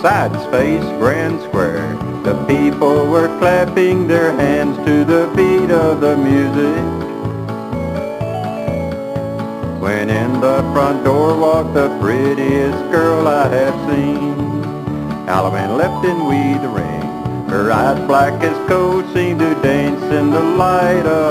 outside Space Grand Square. The people were clapping their hands to the beat of the music. When in the front door walked the prettiest girl I have seen. Alabama left and we the ring. Her eyes black as coal seemed to dance in the light of